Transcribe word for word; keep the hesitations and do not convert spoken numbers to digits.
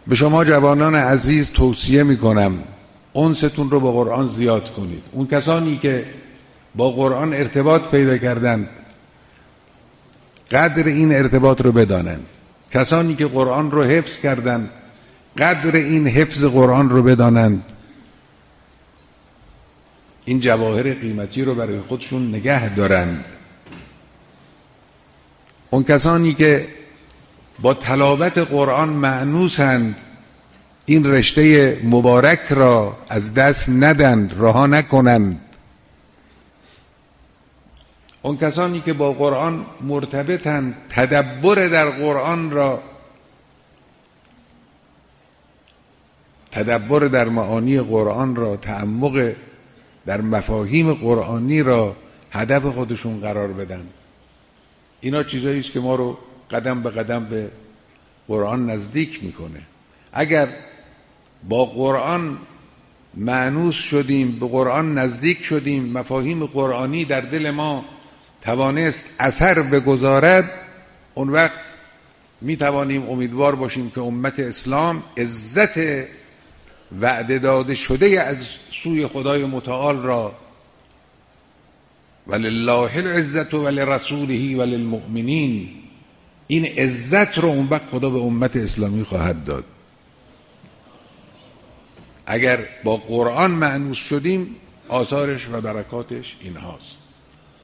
به شما جوانان عزیز توصیه میکنم انستون رو با قرآن زیاد کنید. اون کسانی که با قرآن ارتباط پیدا کردند قدر این ارتباط رو بدانند. کسانی که قرآن رو حفظ کردند قدر این حفظ قرآن رو بدانند. این جواهر قیمتی رو برای خودشون نگه دارند. اون کسانی که با تلاوت قرآن مأنوسند این رشته مبارک را از دست ندند، رها نکنند. اون کسانی که با قرآن مرتبطند تدبر در قرآن را، تدبر در معانی قرآن را، تعمق در مفاهیم قرآنی را هدف خودشون قرار بدن. اینا چیزایی است که ما رو قدم به قدم به قرآن نزدیک میکنه. اگر با قرآن مانوس شدیم، به قرآن نزدیک شدیم، مفاهیم قرآنی در دل ما توانست اثر بگذارد، اون وقت می توانیم امیدوار باشیم که امت اسلام عزت وعده داده شده از سوی خدای متعال را ولله العزت ولرسوله وللمؤمنین، این عزت رو اون وقت خدا به امت اسلامی خواهد داد. اگر با قرآن مأنوس شدیم آثارش و برکاتش این هاست.